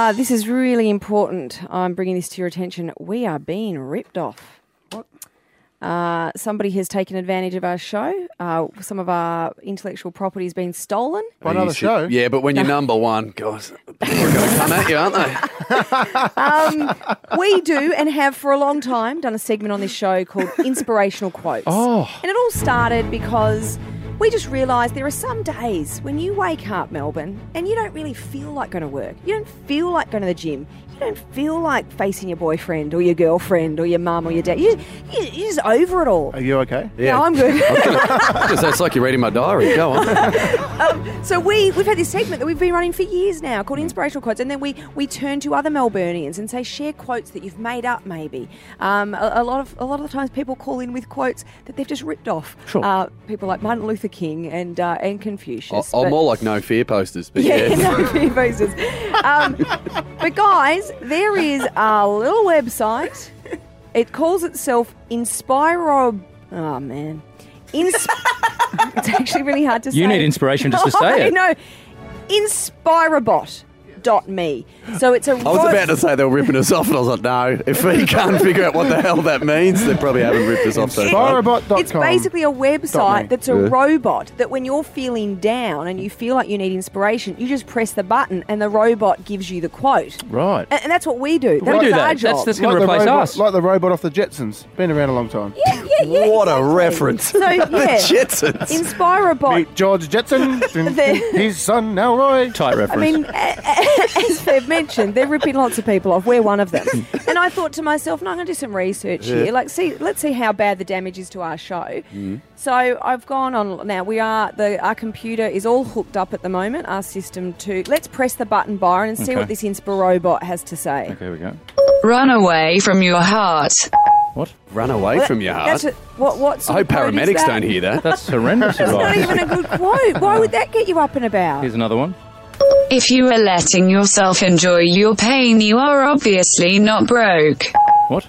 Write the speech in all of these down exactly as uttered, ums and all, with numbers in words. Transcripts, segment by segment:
Uh, this is really important. I'm bringing this to your attention. We are being ripped off. What? Uh, somebody has taken advantage of our show. Uh, some of our intellectual property has been stolen. By another show? Yeah, but when you're number one, guys, people are going to come at you, aren't they? Um, we do and have for a long time done a segment on this show called Inspirational Quotes. Oh. And it all started because we just realised there are some days when you wake up, Melbourne, and you don't really feel like going to work. You don't feel like going to the gym. You don't feel like facing your boyfriend or your girlfriend or your mum or your dad. You, you, you're just over it all. Are you okay? Yeah, I'm good. Because it's like you're reading my diary. Go on. um, so we, we've had this segment that we've been running for years now called Inspirational Quotes, and then we, we turn to other Melburnians and say, share quotes that you've made up maybe. Um, a, a lot of a lot of the times people call in with quotes that they've just ripped off. Sure. Uh, people like Martin Luther King and uh, and Confucius. Or, or but- more like no fear posters. But Yeah, yeah. no fear posters. Um, but guys, there is a little website. It calls itself Inspiro. Oh man, Insp- it's actually really hard to say. You need inspiration just to say it. No, Inspirabot. Dot me. So it's a. I was about to say they were ripping us off, and I was like, no, if we can't figure out what the hell that means, they probably haven't ripped us off so far. Inspirabot dot com. It's basically a Dot me. website that's a Yeah. robot that when you're feeling down and you feel like you need inspiration, you just press the button and the robot gives you the quote. Right. And, and that's what we do. We That's do our that. job. That's, that's going to the replace robot, us. Like the robot off the Jetsons. Been around a long time. yeah, yeah, yeah. What a exactly. reference. So, yeah. The Jetsons. Inspirabot. Meet George Jetson, The- his son Elroy. Tight I reference. mean, a- a- as Fev mentioned, they're ripping lots of people off. We're one of them. And I thought to myself, no, I'm going to do some research here. Like, see, let's see how bad the damage is to our show. So I've gone on now. We are the our computer is all hooked up at the moment. Our system to let's press the button, Byron, and see Okay. what this Inspirobot has to say. Okay, here we go. Run away from your heart. What? Run away from your heart. That's a, what? What? I sort hope of quote is paramedics that? don't hear that. That's horrendous That's not advice. even a good quote. Why would that get you up and about? Here's another one. If you are letting yourself enjoy your pain, you are obviously not broke. What?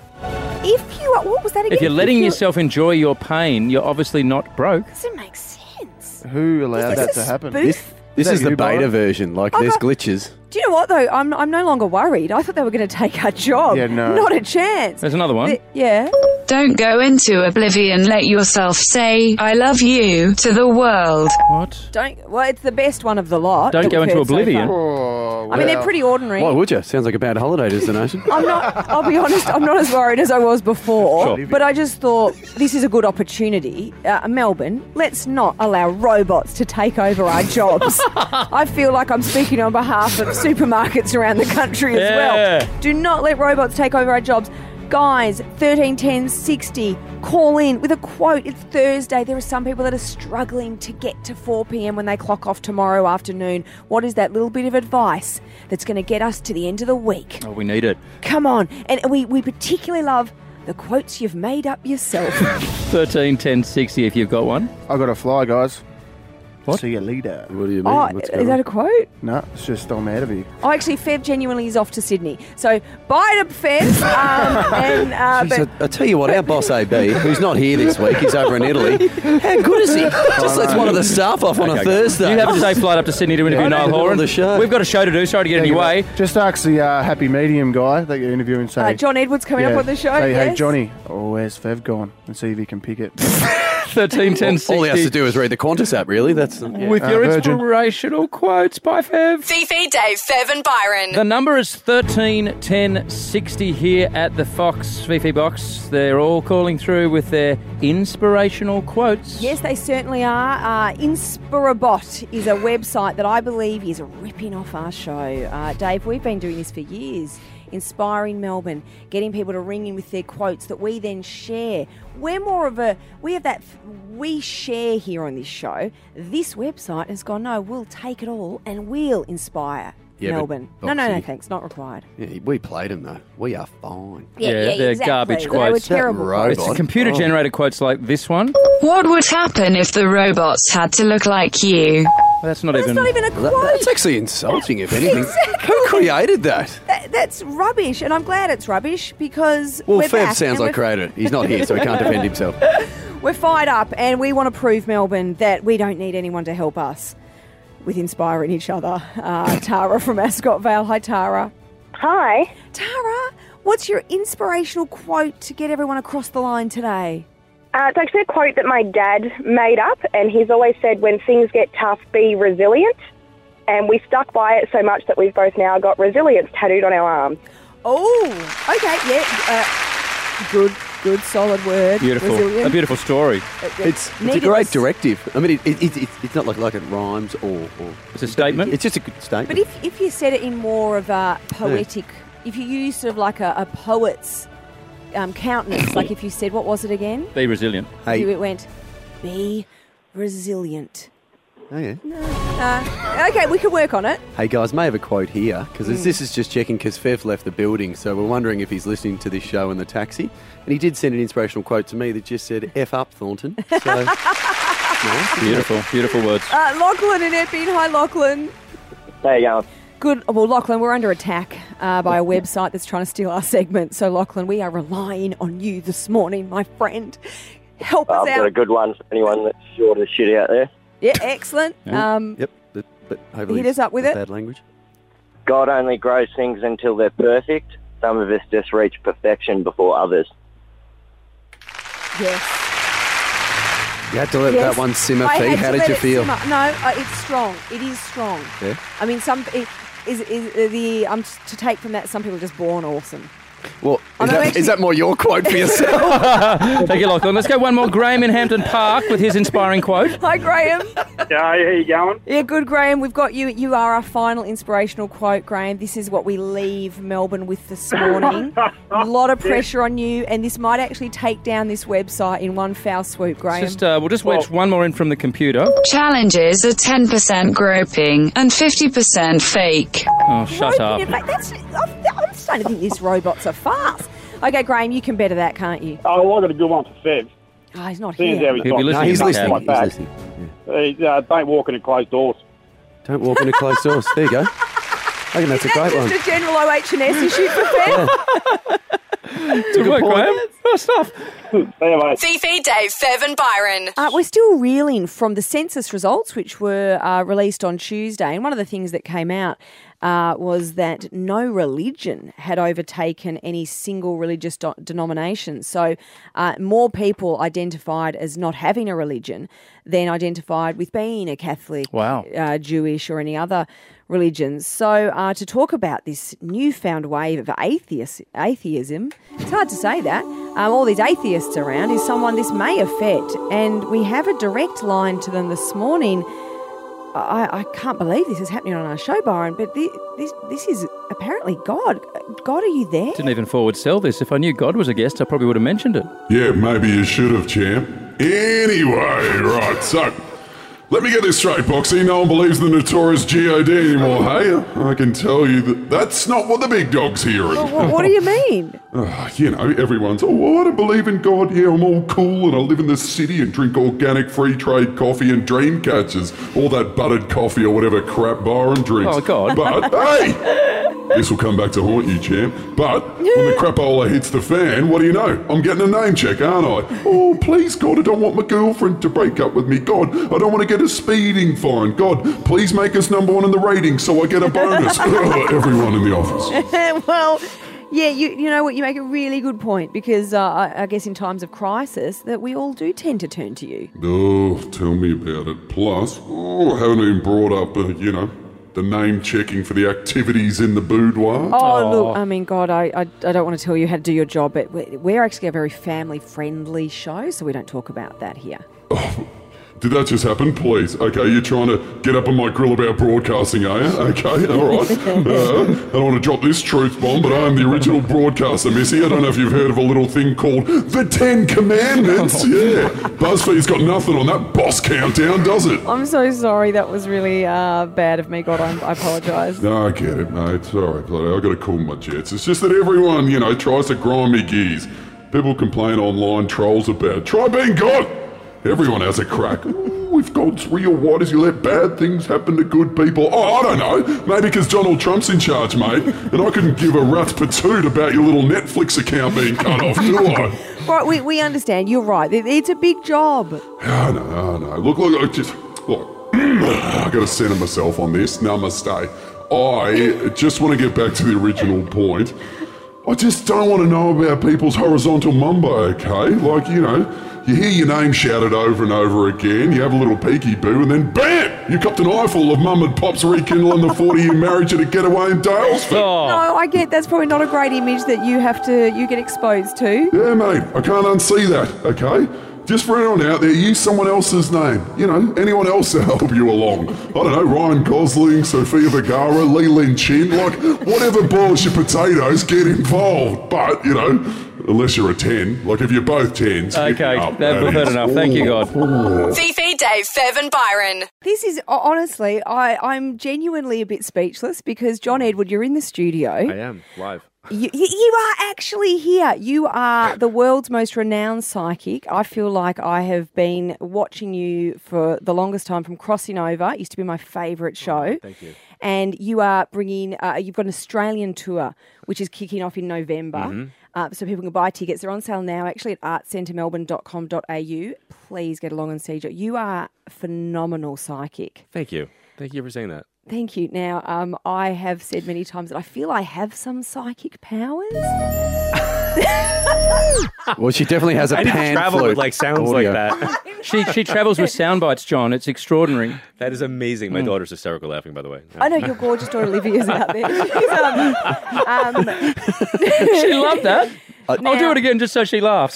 If you are, what was that again? If you're letting you- yourself enjoy your pain, you're obviously not broke. doesn't make sense. Who allowed Is that this to a happen? spoof? This, this that is the you, beta Byron? version. Like, Oh, there's no. glitches. Do you know what though? I'm I'm no longer worried. I thought they were going to take our job. Yeah, no. Not a chance. There's another one. The- yeah. Don't go into oblivion. Let yourself say, I love you to the world. What? Don't. Well, it's the best one of the lot. Don't that go we've into heard so oblivion. far. Oh, I mean, they're well. pretty ordinary. Why would you? Sounds like a bad holiday destination. I'm not. I'll be honest. I'm not as worried as I was before. Sure. But I just thought this is a good opportunity. Uh, Melbourne, let's not allow robots to take over our jobs. I feel like I'm speaking on behalf of supermarkets around the country as Yeah. well. Do not let robots take over our jobs. Guys, thirteen ten sixty, call in with a quote. It's Thursday. There are some people that are struggling to get to four p.m. when they clock off tomorrow afternoon. What is that little bit of advice that's going to get us to the end of the week? Oh, we need it. Come on. And we, we particularly love the quotes you've made up yourself. thirteen ten sixty if you've got one. I got to fly, guys. What? See you later. What do you mean? Oh, What's is going that on? a quote? No, it's just I'm out of here. Oh, actually, Fev genuinely is off to Sydney. So, bye to Fev. Um, and, uh, Jeez, but I, I tell you what, our boss A B, who's not here this week, he's over in Italy. How good is he? Just lets one of the staff off on a Thursday. You have a safe flight up to Sydney to interview I Niall don't know Horan. the show. We've got a show to do. Sorry to get in your way. Just ask the uh, happy medium guy that you're interviewing. Say, uh, John Edwards coming yeah, up on the show. Say, hey, yes? Johnny, oh, where's Fev gone? And see if he can pick it. thirteen ten all, sixty. all he has to do is read the Qantas app, really. That's yeah. With Uh, your Virgin. inspirational quotes by Fev. Fifi, Dave, Fev and Byron. The number is thirteen ten sixty here at the Fox Fifi box. They're all calling through with their inspirational quotes. Yes, they certainly are. Uh, Inspirabot is a website that I believe is ripping off our show. Uh, Dave, we've been doing this for years. Inspiring Melbourne, getting people to ring in with their quotes that we then share. We're more of a, we have that, we share here on this show. This website has gone, no, we'll take it all and we'll inspire Yeah, but Melbourne. No, no, no, Boxy- thanks, not required. Yeah, we played him, though. We are fine. Yeah, they're exactly. garbage They quotes. were terrible That quotes. It's robot. computer-generated quotes like this one. What would happen if the robots had to look like you? That's not That's even... not even a That- quote. that's actually insulting, if anything. Exactly. Who created that? That, that's rubbish, and I'm glad it's rubbish because Well, we're Fev back sounds and like we're, created it. He's not here, so he can't defend himself. we're fired up, and we want to prove Melbourne that we don't need anyone to help us with inspiring each other. Uh, Tara from Ascot Vale. Hi, Tara. Hi. Tara, what's your inspirational quote to get everyone across the line today? Uh, it's actually a quote that my dad made up, and he's always said, when things get tough, be resilient. And we stuck by it so much that we've both now got resilience tattooed on our arms. Oh, okay, yeah. Uh, good, good, solid word. Beautiful. Resilient. A beautiful story. It's, it's a Needed great this. directive. I mean, it, it, it, it's not like, like it rhymes or, or... It's a statement. It's just a good statement. But if, if you said it in more of a poetic, if you used sort of like a, a poet's um, countenance, like if you said, what was it again? Be resilient. Hey. It went, be resilient. Oh, yeah. Uh, okay, we can work on it. Hey guys, may have a quote here because Mm. this is just checking because Fev left the building, so we're wondering if he's listening to this show in the taxi. And he did send an inspirational quote to me that just said "F up, Thornton." So, nice. Beautiful, beautiful words. Uh, Lachlan and Epping. Hi, Lachlan. How you going? Good. Well, Lachlan, we're under attack uh, by a website that's trying to steal our segment. So, Lachlan, we are relying on you this morning, my friend. Help us I've out. got a good one for anyone that's short of shit out there. Yeah, excellent. Yeah. Um, Yep, but, but hopefully Hit us up with not it. Bad language. God only grows things until they're perfect. Some of us just reach perfection before others. Yes. You had to let Yes. that one simmer, I Fee. had How to did let you it feel? simmer. No, uh, it's strong. It is strong. Yeah. I mean, some it, is is uh, the um to take from that. Some people are just born awesome. Well, I'm is that, actually- is that more your quote for yourself? Thank you, Lachlan. Let's go one more. Graham in Hampton Park with his inspiring quote. Hi, Graham. Yeah, how you going? Yeah, good, Graham. We've got you. You are our final inspirational quote, Graham. This is what we leave Melbourne with this morning. A lot of pressure on you, and this might actually take down this website in one foul swoop, Graham. Just uh, we'll just wedge one more in from the computer. Challenges are ten percent groping and fifty percent fake. Oh, shut up. In fact, that's, I'm, I'm starting to think these robots are fast. Okay, Graham, you can better that, can't you? Oh, I got a good one for Fev. Oh, he's not Seeing as here. how he's He'll be got listening. No, he's to listening. like He's that. listening. Yeah. He's, uh, don't walk into closed doors. Don't walk into closed doors. There you go. I think that's a Is that great one. just a general O H and S issue for Fev? Good work, Graham. Good stuff. See you, mate. Fifi, Dave, Fev and Byron. Uh, we're still reeling from the census results, which were uh, released on Tuesday. And one of the things that came out uh, was that no religion had overtaken any single religious do- denomination. So uh, more people identified as not having a religion than identified with being a Catholic, Wow. uh, Jewish or any other religions. So uh, to talk about this newfound wave of atheist, atheism, it's hard to say that, um, all these atheists around, is someone this may affect. And we have a direct line to them this morning. I, I can't believe this is happening on our show, Byron, but this, this, this is apparently God. God, are you there? Didn't even forward sell this. If I knew God was a guest, I probably would have mentioned it. Yeah, maybe you should have, champ. Anyway, right, so let me get this straight, Boxy. No one believes the notorious G O D anymore, hey? I can tell you that that's not what the big dog's hearing. Well, what, what do you mean? Uh, you know, everyone's, oh, well, I don't believe in God. Yeah, I'm all cool and I live in the city and drink organic free trade coffee and dream catchers. All that buttered coffee or whatever crap Byron drinks. Oh, God. But, hey, this will come back to haunt you, champ. But when the crapola hits the fan, what do you know? I'm getting a name check, aren't I? Oh, please, God, I don't want my girlfriend to break up with me. God, I don't want to get a speeding fine. God, please make us number one in the ratings so I get a bonus. Everyone in the office. Well, yeah, you you know what, you make a really good point because uh, I, I guess in times of crisis that we all do tend to turn to you. Oh, tell me about it. Plus, oh, I haven't even brought up, uh, you know, the name checking for the activities in the boudoir. Oh, look, I mean, God, I, I, I don't want to tell you how to do your job, but we're, we're actually a very family-friendly show, so we don't talk about that here. Did that just happen? Please. Okay, you're trying to get up on my grill about broadcasting, are you? Okay, all right. Uh, I don't want to drop this truth bomb, but I am the original broadcaster, Missy. I don't know if you've heard of a little thing called the Ten Commandments. Yeah. BuzzFeed's got nothing on that boss countdown, does it? I'm so sorry. That was really uh, bad of me, God. I'm, I apologise. No, I get it, mate. Sorry, bloody. I've got to cool my jets. It's just that everyone, you know, tries to grind me gears. People complain online, trolls about. Try being God. Everyone has a crack. Ooh, if God's real, why does he let bad things happen to good people? Oh, I don't know. Maybe because Donald Trump's in charge, mate. And I couldn't give a rat's patoot about your little Netflix account being cut off, do I? Right, we, we understand. You're right. It, it's a big job. Oh, no, oh, no. Look, look, I just... Look, I got to center myself on this. Namaste. I just want to get back to the original point. I just don't want to know about people's horizontal mumbo, okay? Like, you know, you hear your name shouted over and over again, you have a little peeky-boo, and then BAM! You copped an eyeful of mum and pop's rekindling the forty-year marriage at a getaway in Dalesford. Oh. No, I get that's probably not a great image that you have to you get exposed to. Yeah, mate, I can't unsee that, okay? Just for anyone out there, use someone else's name. You know, anyone else to help you along. I don't know, Ryan Gosling, Sofia Vergara, Lee Lin Chin, like, whatever boils your potatoes, get involved. But, you know, unless you're a ten, like if you're both tens. Okay, up, that- we've heard enough. Thank you, God. Fifi, Dave, Fev and Byron. This is honestly, I, I'm genuinely a bit speechless because John Edward, you're in the studio. I am, live. You, you, you are actually here. You are the world's most renowned psychic. I feel like I have been watching you for the longest time from Crossing Over. It used to be my favourite show. Oh, thank you. And you are bringing, uh, you've got an Australian tour, which is kicking off in November. Mhm. Uh, so people can buy tickets. They're on sale now, actually, at art centre melbourne dot com dot a u. Please get along and see you. You are a phenomenal psychic. Thank you. Thank you for saying that. Thank you. Now, um, I have said many times that I feel I have some psychic powers. Well, she definitely has a I need to pan travel flute with like sounds audio. like that. She she travels with sound bites, John. It's extraordinary. That is amazing. My Mm. daughter's hysterical laughing, by the way. I know your gorgeous daughter Olivia's out there. She's, um, um, She loved that. I'll do Now- it again just so she laughs.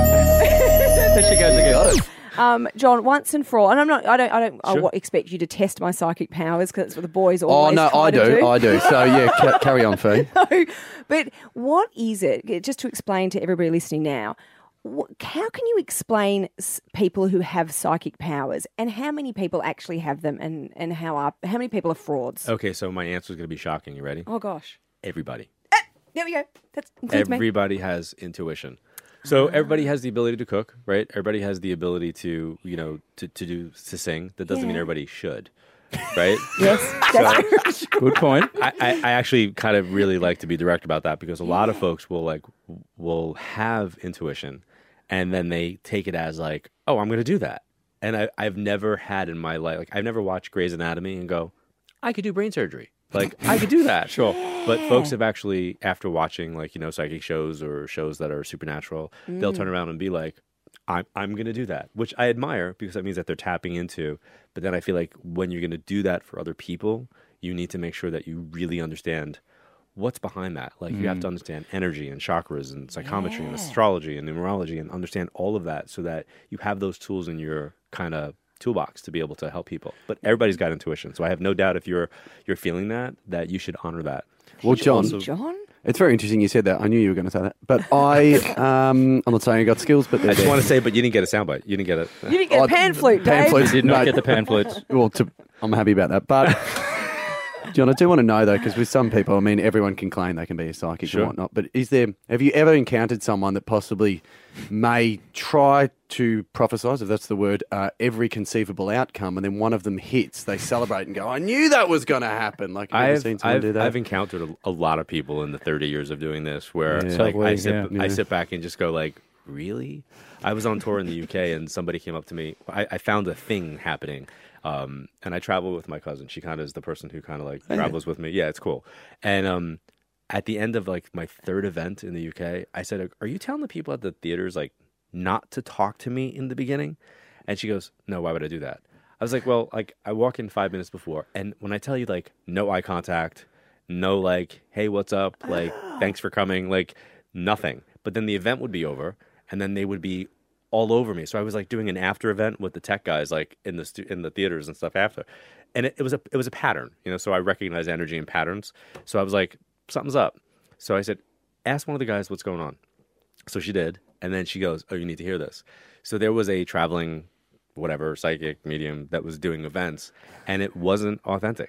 There she goes again. Um, John, once and for all, and I'm not, I don't, I don't I Sure. wa- expect you to test my psychic powers because that's what the boys Oh, always no, try I to do. do. I do. So, yeah, ca- carry on, Fee. No, but what is it? Just to explain to everybody listening now, wh- how can you explain s- people who have psychic powers, and how many people actually have them, and and how are how many people are frauds? Okay, so my answer is going to be shocking. You ready? Oh gosh, Everybody. there we go. That's includes me. Everybody has intuition. So everybody has the ability to cook, right? Everybody has the ability to, you know, to, to do to sing. That doesn't mean Yeah. everybody should, right? Yes, that's So- true. Good point. I, I, I actually kind of really like to be direct about that because a lot of folks will like will have intuition and then they take it as like, oh, I'm going to do that. And I, I've never had in my life, like I've never watched Grey's Anatomy and go, I could do brain surgery. Like I could do that. Sure. But folks have actually, after watching like, you know, psychic shows or shows that are supernatural, they'll Mm. turn around and be like, I'm, I'm going to do that, which I admire because that means that they're tapping into. But then I feel like when you're going to do that for other people, you need to make sure that you really understand what's behind that. Like you have to understand energy and chakras and psychometry and astrology and numerology and understand all of that so that you have those tools in your kind of toolbox to be able to help people. But everybody's got intuition. So I have no doubt if you're you're feeling that, that you should honor that. Well, John, Also- John? it's very interesting you said that. I knew you were going to say that. But I, um, I'm not saying you got skills, but I they're just there. want to say, but you didn't get a soundbite. You didn't get it. You didn't get a pan flute, Pan Dave. flutes, Did not mate. get the pan flutes. Well, to, I'm happy about that. But, John, I do want to know, though, because with some people, I mean, everyone can claim they can be a psychic Sure. and whatnot. But is there, have you ever encountered someone that possibly may try to prophesise, if that's the word, uh, every conceivable outcome, and then one of them hits, they celebrate and go, I knew that was going to happen. Like, have you ever I've, seen someone I've, do that? I've encountered a, a lot of people in the thirty years of doing this where Yeah. like, Subway, I, sit, yeah. I Yeah. sit back and just go like, really? I was on tour in the U K and somebody came up to me. I, I found a thing happening. Um, and I travel with my cousin. She kind of is the person who kind of like yeah. travels with me. Yeah, it's cool. And um, at the end of like my third event in the U K, I said, are you telling the people at the theaters like not to talk to me in the beginning? And she goes, no, why would I do that? I was like, well, like I walk in five minutes before. And when I tell you like no eye contact, no like, hey, what's up? Like, thanks for coming. Like nothing. But then the event would be over and then they would be all over me. So I was like doing an after event with the tech guys, like in the stu- in the theaters and stuff after, and it, it was a it was a pattern, you know. So I recognize energy and patterns. So I was like, something's up. So I said, ask one of the guys what's going on. So she did, and then she goes, oh, you need to hear this. So there was a traveling, whatever psychic medium that was doing events, and it wasn't authentic.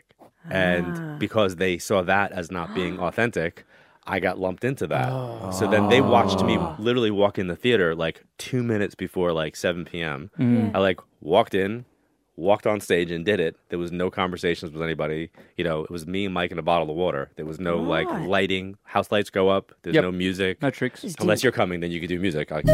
And because they saw that as not being authentic, I got lumped into that. So then they watched me literally walk in the theater like two minutes before like seven p.m. I like walked in, walked on stage and did it. There was no conversations with anybody. You know, it was me and Mike and a bottle of water. There was no like Right. lighting. House lights go up. There's Yep. no music. No tricks. Unless you're coming, then you can do music. Like,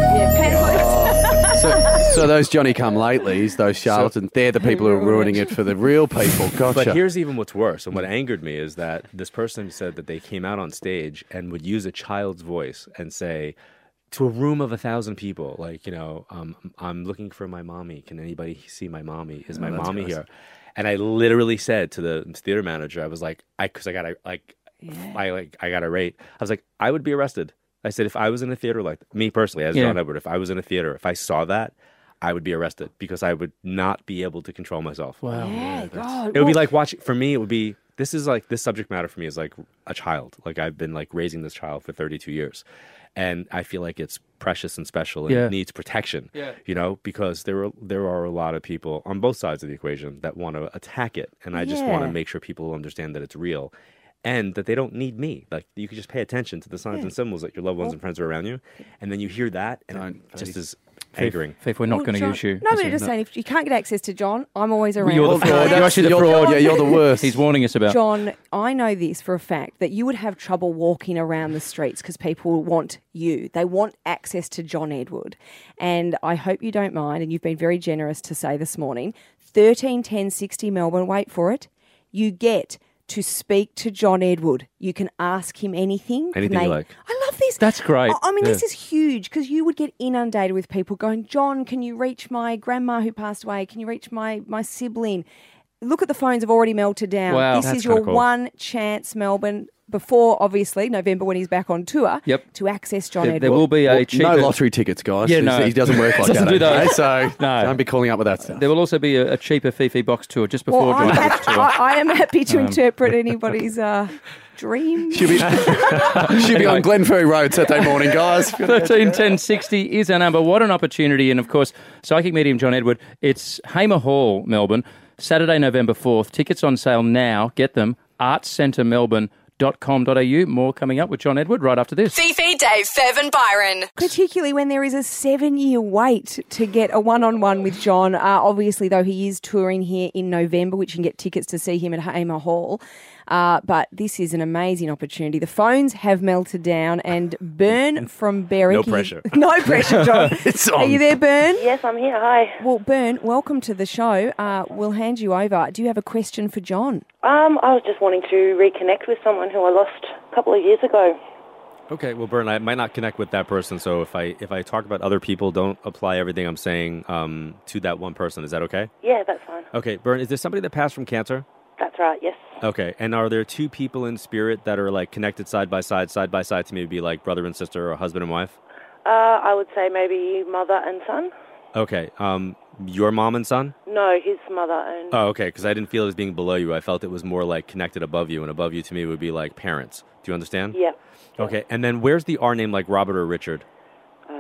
So, so those Johnny come latelys, those charlatans, they're the people who are ruining it for the real people. Gotcha. But here's even what's worse. And what angered me is that this person said that they came out on stage and would use a child's voice and say to a room of a thousand people, like, you know, um, I'm looking for my mommy. Can anybody see my mommy? Is my Oh, that's mommy gross. here? And I literally said to the theater manager, I was like, I, cause I got to like, I like, I got to rate. I was like, I would be arrested. I said, if I was in a theater like me personally, as Yeah. John Edward, if I was in a theater, if I saw that, I would be arrested because I would not be able to control myself. Wow. Yeah, God. It would be Well, like watching, for me, it would be, this is like, this subject matter for me is like a child. Like I've been like raising this child for thirty-two years. And I feel like it's precious and special and Yeah. it needs protection, Yeah. you know, because there are, there are a lot of people on both sides of the equation that want to attack it. And I just want Yeah. to make sure people understand that it's real and that they don't need me. Like you can just pay attention to the signs Yeah. and symbols that your loved ones and friends are around you. And then you hear that and Don't, it just please. is angering. Faith, we're not well, going to John- use you. No, but Listen, just no. saying, if you can't get access to John, I'm always around. You're the Well, fraud. no, You're actually the you're the- fraud. yeah, you're the worst. He's warning us about. John, I know this for a fact that you would have trouble walking around the streets because people want you. They want access to John Edward. And I hope you don't mind, and you've been very generous to say this morning, thirteen ten sixty Melbourne, wait for it, you get to speak to John Edward. You can ask him anything. Can Anything you like. I love this. That's great. I, I mean, this Yeah. is huge because you would get inundated with people going, John, can you reach my grandma who passed away? Can you reach my, my sibling? Look at the phones have already melted down. Wow. This That's is your kinda cool. one chance, Melbourne, before obviously November when he's back on tour, Yep. to access John There, Edward. there will be a Well, cheaper... no lottery tickets, guys. Yeah, He's- no. He doesn't work like Doesn't that. do those. okay? So No. don't be calling up with that stuff. There will also be a, a cheaper Fifi box tour just before well, John I'm Edward's happy, tour. I, I am happy to Um, interpret anybody's uh, dream. She'll be, she'll be Anyway. on Glenferrie Road Saturday morning, guys. thirteen ten sixty is our number. What an opportunity. And of course, psychic medium John Edward. It's Hamer Hall, Melbourne, Saturday, November fourth. Tickets on sale now. Get them. arts centre melbourne dot com dot a u. More coming up with John Edward right after this. Fifi, Dave, Fev and Byron. Particularly when there is a seven-year wait to get a one-on-one with John. Uh, obviously, though, he is touring here in November, which you can get tickets to see him at Hamer Hall. Uh, but this is an amazing opportunity. The phones have melted down, and Bern from Berwick... No he- pressure. no pressure, John. It's Are on. you there, Bern? Yes, I'm here. Hi. Well, Bern, welcome to the show. Uh, we'll hand you over. Do you have a question for John? Um, I was just wanting to reconnect with someone who I lost a couple of years ago. Okay, well, Bern, I might not connect with that person, so if I if I talk about other people, don't apply everything I'm saying um, to that one person. Is that okay? Yeah, that's fine. Okay, Bern, is there somebody that passed from cancer? That's right, yes. Okay, and are there two people in spirit that are like connected side by side, side by side to maybe be like brother and sister or husband and wife? Uh, I would say maybe mother and son. Okay, um, your mom and son? No, his mother and... Oh, okay, because I didn't feel it as being below you. I felt it was more like connected above you, and above you to me would be like parents. Do you understand? Yeah. Okay, and then where's the R name like Robert or Richard? Uh,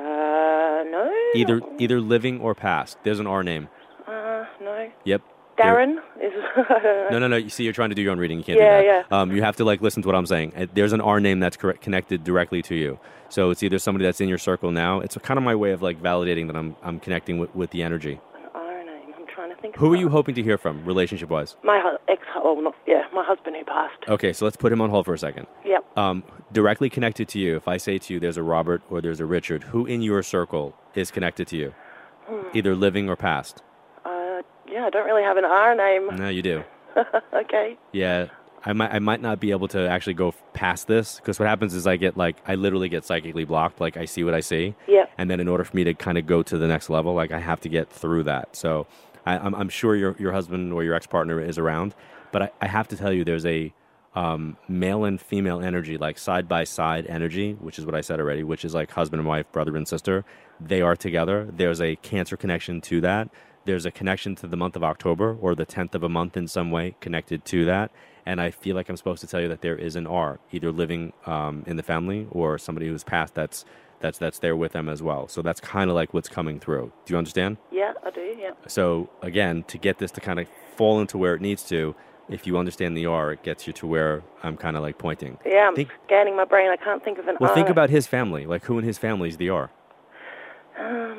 no. Either either living or past. There's an R name. Uh, no. Yep. Darren is... No, no, no. You see, you're trying to do your own reading. You can't Yeah, do that. yeah. Um, you have to like listen to what I'm saying. Uh, There's an R name that's correct, connected directly to you. So it's either somebody that's in your circle now. It's kind of my way of like validating that I'm I'm connecting with, with the energy. An R name. I'm trying to think Who of are you hoping to hear from, relationship wise? My hu- ex... Oh, not... Yeah, my husband who passed. Okay, so let's put him on hold for a second. Yep. Um, directly connected to you. If I say to you, there's a Robert or there's a Richard, who in your circle is connected to you, Hmm. either living or past? Uh, yeah, I don't really have an R name. No, you do. Okay. Yeah, I might I might not be able to actually go f- past this because what happens is I get like I literally get psychically blocked. Like I see what I see, Yeah. and then in order for me to kind of go to the next level, like I have to get through that. So I, I'm I'm sure your your husband or your ex partner is around, but I, I have to tell you, there's a um, male and female energy, like side by side energy, which is what I said already, which is like husband and wife, brother and sister. They are together. There's a cancer connection to that. There's a connection to the month of October or the tenth of a month in some way connected to that. And I feel like I'm supposed to tell you that there is an R, either living um, in the family or somebody who's passed that's that's that's there with them as well. So that's kind of like what's coming through. Do you understand? Yeah, I do, yeah. So again, to get this to kind of fall into where it needs to, if you understand the R, it gets you to where I'm kind of like pointing. Yeah, I'm Think- scanning my brain. I can't think of an Well, R. think about his family. Like who in his family is the R? Um,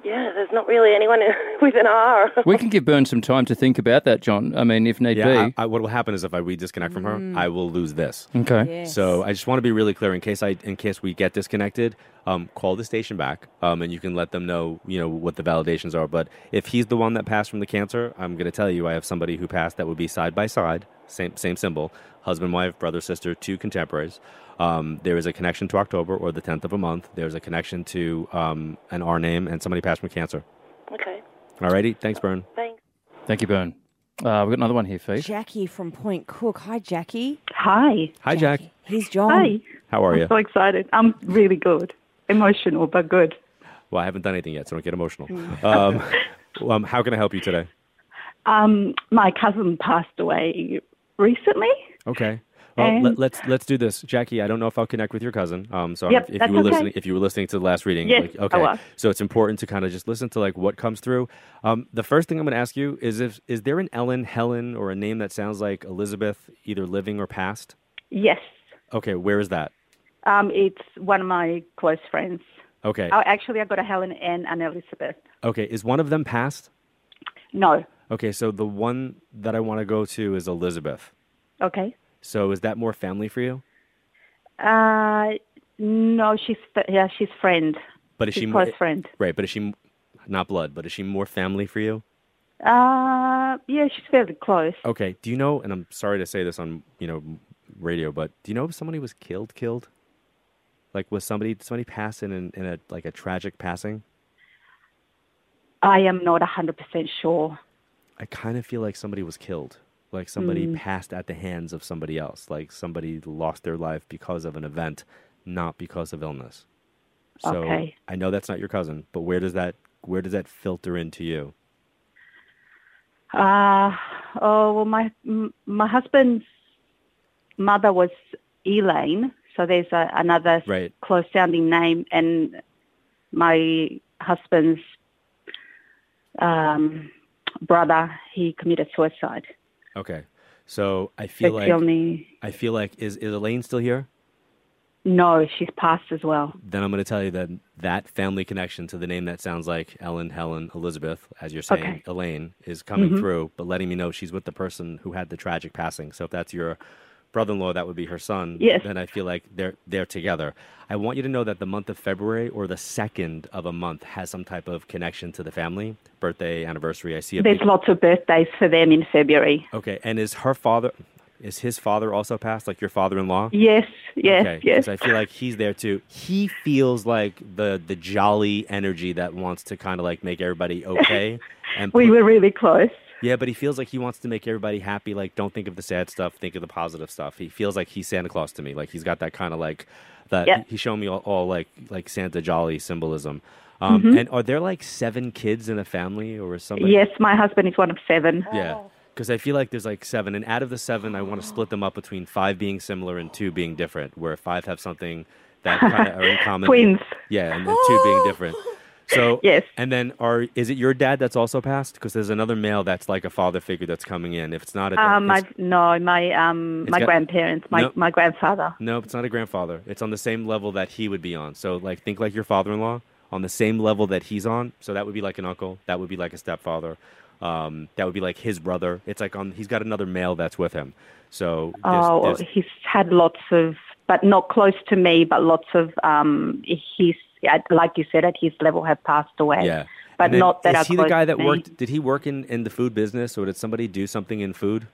yeah, there's not really anyone with an R. We can give Bern some time to think about that, John. I mean, if need Yeah, be. I, I, what will happen is if I we disconnect from her, I will lose this. Okay. Yes. So I just want to be really clear in case I in case we get disconnected. Um, call the station back, um, and you can let them know you know what the validations are. But if he's the one that passed from the cancer, I'm going to tell you I have somebody who passed that would be side by side, same same symbol, husband, wife, brother, sister, two contemporaries. Um, there is a connection to October or the tenth of a month. There's a connection to um, an R name, and somebody passed from cancer. Okay. Alrighty, thanks, Bern. Thanks. Thank you, Bern. Uh, we've got another one here, Fee. Jackie from Point Cook. Hi, Jackie. Hi. Hi, Jack. Here's John. Hi. How are I'm you? so excited. I'm really good. Emotional, but good. Well, I haven't done anything yet, so don't get emotional. um, um, how can I help you today? Um, my cousin passed away recently. Okay. Well, And- let, let's let's do this, Jackie. I don't know if I'll connect with your cousin. Um, so Yep, if that's you were okay. listening, if you were listening to the last reading, Yes, like, I okay. was. So it's important to kind of just listen to like what comes through. Um, the first thing I'm going to ask you is if is there an Ellen, Helen, or a name that sounds like Elizabeth, either living or past? Yes. Okay, where is that? Um, it's one of my close friends. Okay, Oh, actually, I got a Helen and an Elizabeth. okay. Is one of them past? No. Okay, so the one that I want to go to is Elizabeth. Okay. So is that more family for you? Uh, no, she's yeah, she's friend. But is she's she close more friend? right? But is she not blood? But is she more family for you? Uh, yeah, she's fairly close. Okay. Do you know? And I'm sorry to say this on you know radio, but do you know if somebody was killed? Killed? Like was somebody somebody pass in in, in a like a tragic passing? I am not a hundred percent sure. I kind of feel like somebody was killed. Like somebody Mm. passed at the hands of somebody else. Like somebody lost their life because of an event, not because of illness. So Okay. I know that's not your cousin, but where does that where does that filter into you? Uh, oh well, my m- my husband's mother was Elaine, so there's a, another Right. close-sounding name, and my husband's um, brother, he committed suicide. Okay. So I feel That's like the only. I feel like is is Elaine still here? No, she's passed as well. Then I'm going to tell you that that family connection to the name that sounds like Ellen, Helen, Elizabeth, as you're saying, Okay. Elaine, is coming Mhm. through, but letting me know she's with the person who had the tragic passing. So if that's your brother-in-law, that would be her son. Yes. Then I feel like they're they're together. I want you to know that the month of February or the second of a month has some type of connection to the family, birthday, anniversary. I see a There's big. lots of birthdays for them in February. Okay, and is her father, is his father also passed, like your father-in-law? Yes, yes, Okay, yes. 'cause I feel like he's there too. He feels like the the jolly energy that wants to kind of like make everybody okay. And We put- were really close. yeah, but he feels like he wants to make everybody happy. Like, don't think of the sad stuff, think of the positive stuff. He feels like he's Santa Claus to me. Like he's got that kind of like that. Yeah. He's showing me all, all like like Santa jolly symbolism. Um, Mhm. And are there like seven kids in a family, or is somebody? Yes, my husband is one of seven. Yeah. Because I feel like there's like seven, and out of the seven, I want to split them up between five being similar and two being different, where five have something that kind of are in common. Twins. Yeah, and then two being different. So Yes. And then are is it your dad that's also passed? Because there's another male that's like a father figure that's coming in. If it's not a Um, my it's- no, my um, It's my got- grandparents, my No. my grandfather. no, it's not a grandfather. It's on the same level that he would be on. So like think like your father-in-law on the same level that he's on. So that would be like an uncle. That would be like a stepfather. Um, that would be like his brother. It's like on he's got another male that's with him. So there's, Oh, there's, he's had lots of, but not close to me, but lots of um, he's like you said, at his level, have passed away. yeah. but And then not that is are he the close guy to that me. worked? Did he work in, in the food business, or did somebody do something in food?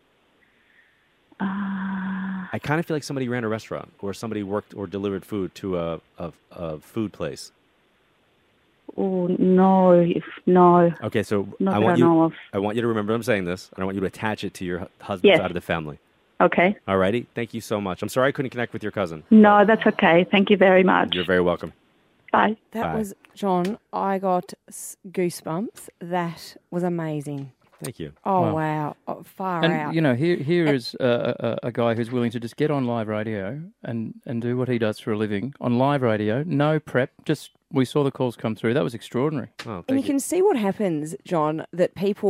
Uh, I kind of feel like somebody ran a restaurant, or somebody worked or delivered food to a a, a food place. Oh no, if no. Okay, so Not I that want I you. know of. I want you to remember I'm saying this, and I want you to attach it to your hu- husband's Yes. side of the family. Okay. Alrighty, thank you so much. I'm sorry I couldn't connect with your cousin. No, that's okay. Thank you very much. You're very welcome. Bye. That Bye. was, John, I got s- goosebumps. That was amazing. Thank you. Oh, Wow. wow. Oh, far And out. you know, here here is a, a, a guy who's willing to just get on live radio and, and do what he does for a living on live radio. No prep, just we saw the calls come through. That was extraordinary. Oh, and you, can see what happens, John, that people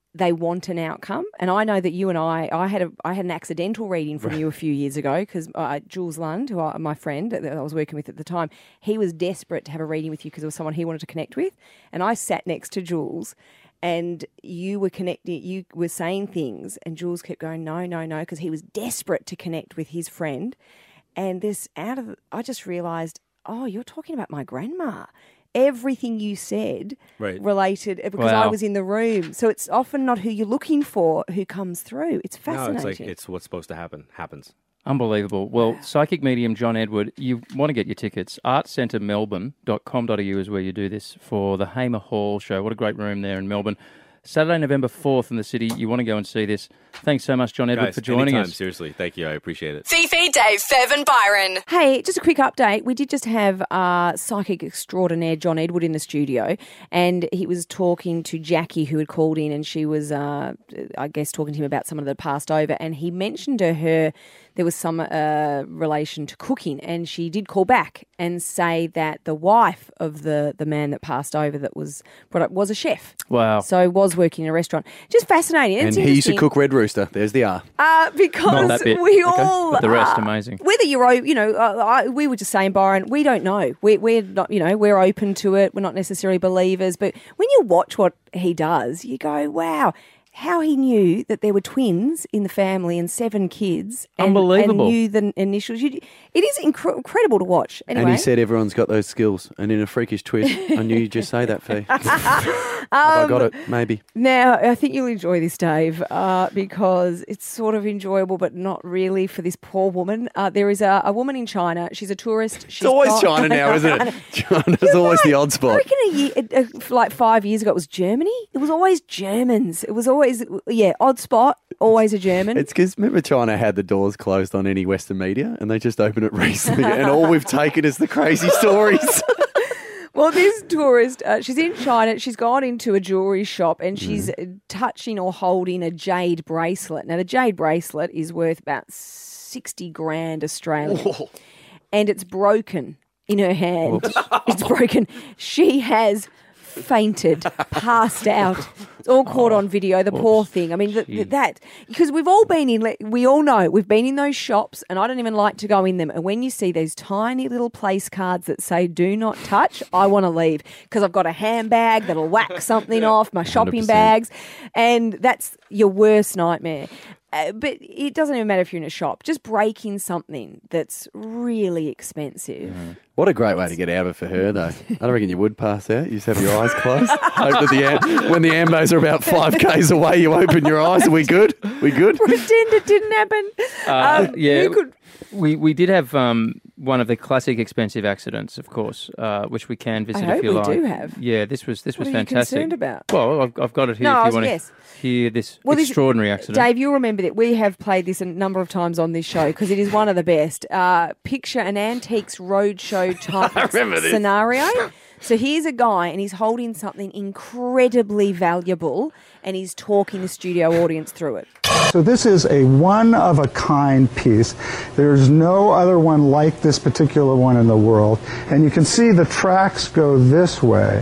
they want an outcome. And I know that you and I, I had a, I had an accidental reading from you a few years ago because uh, Jules Lund, who I, my friend that I was working with at the time, he was desperate to have a reading with you because it was someone he wanted to connect with. And I sat next to Jules, and you were connecting, you were saying things, and Jules kept going, no, no, no, because he was desperate to connect with his friend. And this out of, I just realised, oh, you're talking about my grandma. Everything you said Right. related because I Wow. was in the room. So it's often not who you're looking for who comes through. It's fascinating. No, it's like it's what's supposed to happen happens. Unbelievable. Well, psychic medium John Edward, you want to get your tickets. art centre melbourne dot com dot a u is where you do this for the Hamer Hall show. What a great room there in Melbourne. Saturday, November fourth in the city. You want to go and see this. Thanks so much, John Edward, Guys, for joining anytime, us. Seriously, thank you. I appreciate it. Fifi, Dave, Fev and Byron. Hey, just a quick update. We did just have uh, psychic extraordinaire John Edward in the studio, and he was talking to Jackie, who had called in, and she was, uh, I guess, talking to him about someone that had passed over, and he mentioned to her there was some uh, relation to cooking, and she did call back and say that the wife of the, the man that passed over that was brought up was a chef. Wow. So was working in a restaurant. Just fascinating. And It's he used to interesting. cook Red Rooster. There's the R. Uh, because Not that bit. we Okay. all But the rest, are- amazing. Whether you're, o- you know, uh, I, we were just saying, Byron, we don't know. We, we're not, you know, we're open to it. We're not necessarily believers, but when you watch what he does, you go, wow. How he knew that there were twins in the family and seven kids. And, Unbelievable. And knew the initials. You, it is incre- incredible to watch. Anyway. And he said everyone's got those skills. And in a freakish twist, I knew you'd just say that, Fee. Have I got it? Maybe. Now, I think you'll enjoy this, Dave, uh, because it's sort of enjoyable, but not really for this poor woman. Uh, there is a, a woman in China. She's a tourist. She's It's always got- China now, isn't it? China's always the odd I spot. reckon a year, uh, uh, like five years ago, it was Germany. It was always Germans. It was always, yeah, odd spot, always a German. It's because remember China had the doors closed on any Western media and they just opened it recently and all we've taken is the crazy stories. Well, this tourist, uh, she's in China. She's gone into a jewellery shop and she's uh touching or holding a jade bracelet. Now, the jade bracelet is worth about sixty grand Australian. And it's broken in her hand. It's broken. She has fainted, passed out. It's all caught on video. The poor thing. I mean, th- th- that because we've all been in. like, We all know we've been in those shops, and I don't even like to go in them. And when you see those tiny little place cards that say "Do not touch," I want to leave because I've got a handbag that'll whack something off my shopping one hundred percent. bags, and that's your worst nightmare. Uh, but it doesn't even matter if you're in a shop. Just breaking something that's really expensive. What a great way to get out of it for her, though. I don't reckon you would pass out. You just have your eyes closed. Hope that the am- when the ambos are about five k's away, you open your eyes. Are we good? We good? Pretend it didn't happen. Uh, Um, yeah, you could- we we did have um, one of the classic expensive accidents, of course, uh, which we can visit hope if you we like. do have. Yeah, this was this What was are you fantastic. concerned about? Well, I've, I've got it here. No, I if was- you want yes. to hear this Well, this- extraordinary accident. Dave, you'll remember that we have played this a number of times on this show because it is one of the best. Uh, picture an Antiques Roadshow type I remember this. scenario. So here's a guy and he's holding something incredibly valuable and he's talking the studio audience through it. So this is a one-of-a-kind piece. There's no other one like this particular one in the world. And you can see the tracks go this way.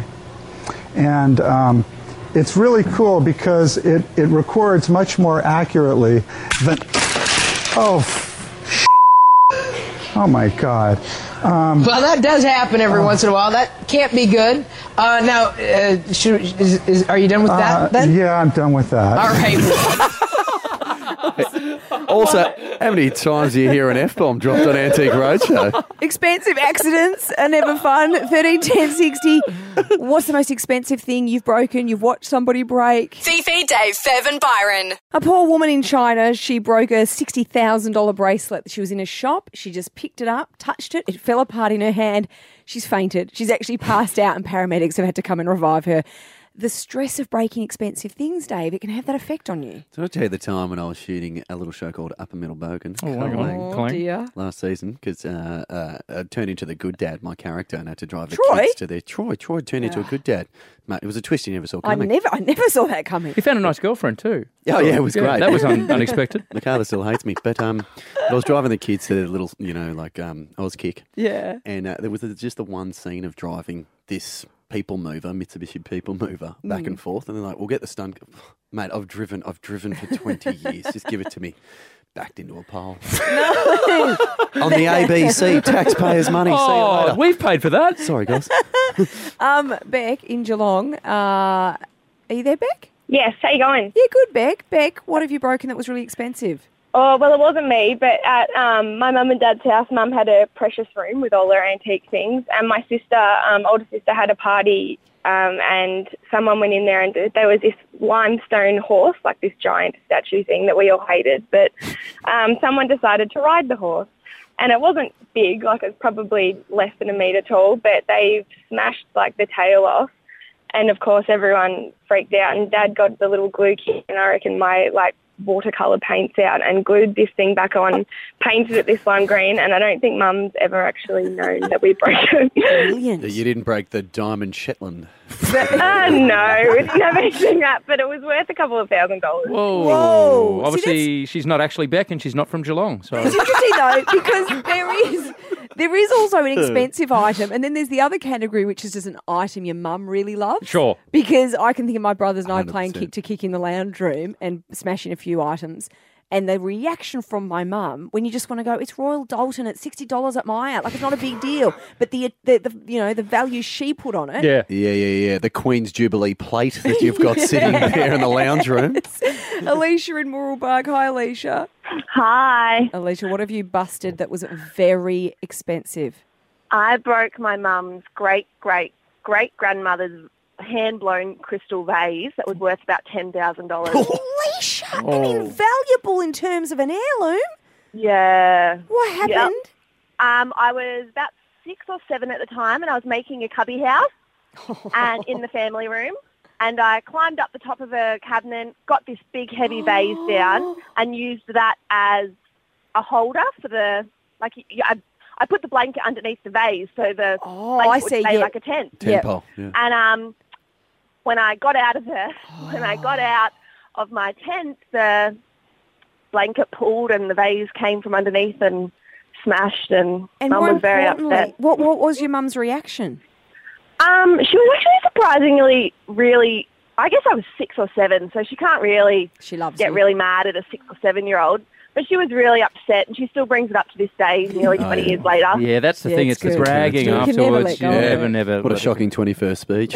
And um, it's really cool because it, it records much more accurately than... Oh, oh my God. Um, Well, that does happen every once in a while. That can't be good. Uh, now, uh, should, is, is, are you done with uh, that then? yeah, I'm done with that. All right. Also, how many times do you hear an F-bomb dropped on Antique Roadshow? Expensive accidents are never fun. thirteen ten sixty. What's the most expensive thing you've broken? You've watched somebody break? Fifi, Dave, Fev and Byron. A poor woman in China, she broke a sixty thousand dollars bracelet. She was in a shop. She just picked it up, touched it. It fell apart in her hand. She's fainted. She's actually passed out and paramedics have had to come and revive her. The stress of breaking expensive things, Dave, it can have that effect on you. So I'll tell you the time when I was shooting a little show called Upper Middle Bogan Oh, hang on. Oh, Clang. dear. last season because uh, uh, I turned into the good dad, my character, and had to drive the Troy? kids to their... Troy, Troy turned into a good dad. Mate, it was a twist you never saw I coming. never, I never saw that coming. You found a nice girlfriend too. Oh, yeah, it was great. That was un- unexpected. The car still hates me. But um, I was driving the kids to their little, you know, like um, Oz kick. Yeah. And uh, there was just the one scene of driving this people mover, Mitsubishi people mover, back Mm. and forth, and they're like, "We'll get the stunt, mate. I've driven, I've driven for twenty years. Just give it to me." Backed into a pole. No. On the A B C, taxpayers' money. See you Oh, later. we've paid for that. Sorry, guys. Um, Beck in Geelong. Uh, are you there, Beck? Yes, how you going? Yeah, good, Beck. Beck, what have you broken that was really expensive? Oh, well, it wasn't me, but at um, my mum and dad's house, Mum had a precious room with all her antique things, and my sister, um, older sister, had a party, um, and someone went in there, and there was this limestone horse, like this giant statue thing that we all hated, but um, someone decided to ride the horse, and it wasn't big, like it was probably less than a metre tall, but they smashed, like, the tail off, and, of course, everyone freaked out, and Dad got the little glue kit, and I reckon my, like, watercolour paints out and glued this thing back on, painted it this lime green, and I don't think Mum's ever actually known that we broke it. Brilliant. You didn't break the diamond Shetland. uh, no, we didn't have anything that, but it was worth a couple of thousand dollars. Whoa. Whoa. Obviously, she's not actually Beck and she's not from Geelong. So It's interesting though because there is there is also an expensive item, and then there's the other category which is just an item your mum really loves. Sure. Because I can think of my brothers and I playing one hundred percent. kick to kick in the lounge room and smashing a few items. And the reaction from my mum when you just want to go, it's Royal Dalton at sixty dollars at Myer. Like, it's not a big deal. But the, the, the you know, the value she put on it. yeah. Yeah, yeah, yeah. The Queen's Jubilee plate that you've got sitting there in the lounge room. Alicia in Mooralbark. Hi, Alicia. Hi. Alicia, what have you busted that was very expensive? I broke my mum's great, great, great grandmother's hand-blown crystal vase that was worth about ten thousand dollars. Alicia, Oh. and invaluable in terms of an heirloom. Yeah. What happened? Um, I was about six or seven at the time, and I was making a cubby house and in the family room. And I climbed up the top of a cabinet, got this big heavy vase down, and used that as a holder for the like. I, I put the blanket underneath the vase, so the Oh, blanket I would see, stay yeah. like a tent. Ten Yep. pole. Yeah. And um, when I got out of the when I got out of my tent, the blanket pulled and the vase came from underneath and smashed, and, And Mum more was very importantly, upset. what, what was your mum's reaction? Um, she was actually surprisingly really. I guess I was six or seven, so she can't really She loves get you. really mad at a six or seven year old. But she was really upset, and she still brings it up to this day, nearly twenty yeah. years later. Yeah, that's the Yeah, thing. it's It's, the good. bragging You can never afterwards. let go You of it. never, never. What a let it shocking twenty-first speech.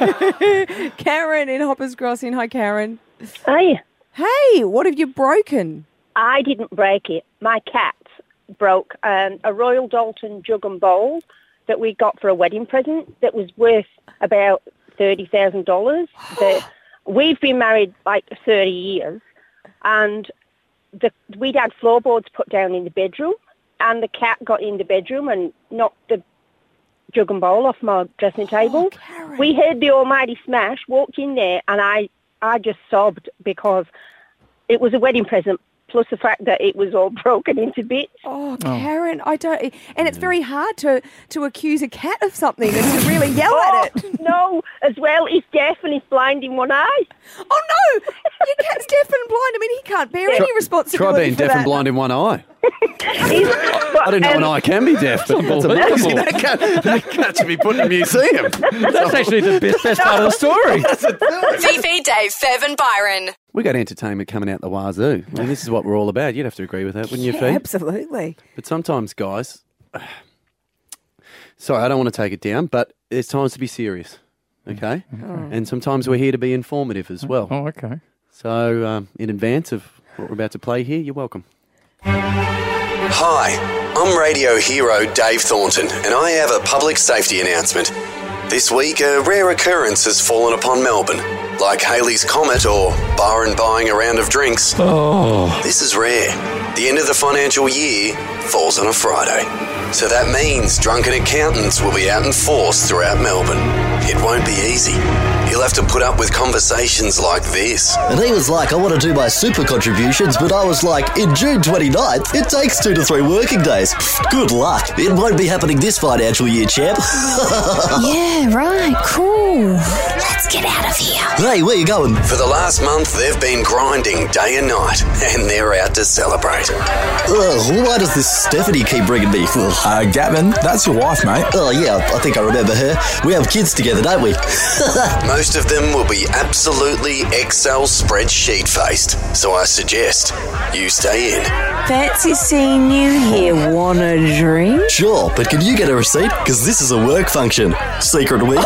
Karen in Hoppers Crossing. Hi, Karen. Hey, Hey, what have you broken? I didn't break it. My cat broke um, a Royal Dalton jug and bowl that we got for a wedding present that was worth about thirty thousand dollars. We've been married like thirty years, and the, we'd had floorboards put down in the bedroom, and the cat got in the bedroom and knocked the jug and bowl off my dressing table. Karen. We heard the almighty smash, walked in there, and I, I just sobbed because it was a wedding present, plus the fact that it was all broken into bits. Oh, Karen, I don't. And it's very hard to, to accuse a cat of something and to really yell at it. No, as well, he's deaf and he's blind in one eye. Oh no, your cat's deaf and blind. I mean, he can't bear any responsibility Try being for deaf that. and blind in one eye. He's, I didn't know an eye can be deaf, but that's amazing. That cat, that cat should be put in a museum. That's actually the best, best part of the story. Fifi, Dave, Fev and Byron. We got entertainment coming out the wazoo. I mean, this is what we're all about. You'd have to agree with that, wouldn't you, Yeah, Fee? absolutely. But sometimes, guys, sorry, I don't want to take it down, but there's times to be serious, okay? And sometimes we're here to be informative as well. Oh, okay. So, um, in advance of what we're about to play here, you're welcome. Hi, I'm radio hero Dave Thornton, and I have a public safety announcement. This week, a rare occurrence has fallen upon Melbourne, like Halley's Comet or Byron buying a round of drinks. Oh. This is rare. The end of the financial year falls on a Friday. So that means drunken accountants will be out in force throughout Melbourne. It won't be easy. You'll have to put up with conversations like this. And he was like, I want to do my super contributions, but I was like, in June twenty-ninth, it takes two to three working days. Pfft, good luck. It won't be happening this financial year, champ. Yeah, right, cool. Let's Let's get out of here. Hey, where you going? For the last month, they've been grinding day and night, and they're out to celebrate. Ugh, why does this Stephanie keep bringing me? Uh, Gavin, that's your wife, mate. Oh, yeah, I think I remember her. We have kids together, don't we? Most of them will be absolutely Excel spreadsheet faced, so I suggest you stay in. Fancy seeing you here. Want a drink? Sure, but can you get a receipt? Because this is a work function. Secret week.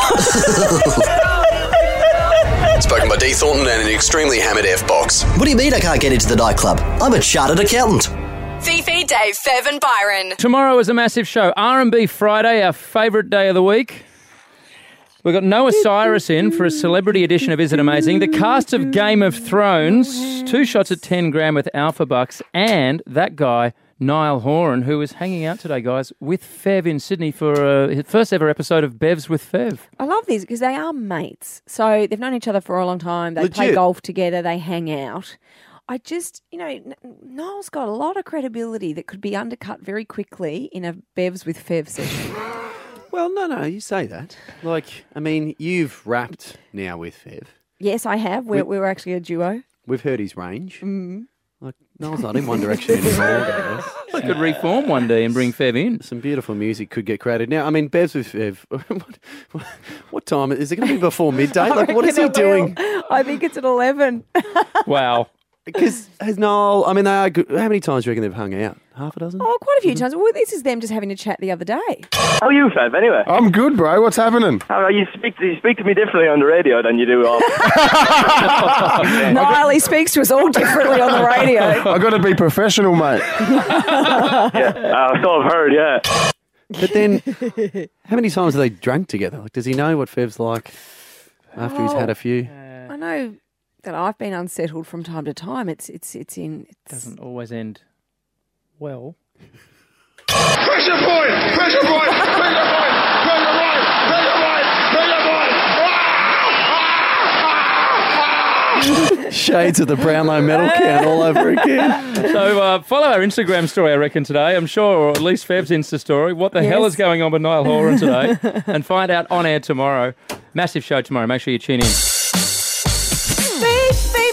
Spoken by D. Thornton and an extremely hammered F-box. What do you mean I can't get into the nightclub? I'm a chartered accountant. Fifi, Dave, Fev and Byron. Tomorrow is a massive show. R and B Friday, our favourite day of the week. We've got Noah Cyrus in for a celebrity edition of Is It Amazing? The cast of Game of Thrones, two shots at ten grand with Alpha Bucks, and that guy, Niall Horan, who is hanging out today, guys, with Fev in Sydney for uh, his first ever episode of Bevs with Fev. I love these because they are mates. So they've known each other for a long time. They play Legit. golf together. They hang out. I just, you know, N- Niall's got a lot of credibility that could be undercut very quickly in a Bevs with Fev session. Well, no, no, you say that. Like, I mean, you've rapped now with Fev. Yes, I have. We're, we were actually a duo. We've heard his range. Mm. Like, Noel's not in One Direction anymore, guys. I could reform one day and bring Fev in. Some beautiful music could get created. Now, I mean, Bevs with Fev, what, what, what time? Is it going to be before midday? Like, what is he doing? I think it's at eleven. Wow. Because has Noel, I mean, they are good. How many times do you reckon they've hung out? Half a dozen? Oh, quite a few times. Well, this is them just having a chat the other day. How are you, Fev, anyway? I'm good, bro. What's happening? How are you speak to, you speak to me differently on the radio than you do off. Niall, he speaks to us all differently on the radio. I got to be professional, mate. yeah, uh, so I've heard, yeah. But then, how many times have they drank together? Like, does he know what Fev's like after he's had a few? I know that I've been unsettled from time to time. It's it's it's in. It doesn't always end well. Pressure point! Pressure point! Pressure point! Pressure point! Pressure point! Pressure point! Shades of the Brownlow medal count all over again. So uh, follow our Instagram story, I reckon, today. I'm sure, or at least Fev's Insta story. What the Yes. hell is going on with Niall Horan today? And find out on air tomorrow. Massive show tomorrow. Make sure you tune in. Fifi,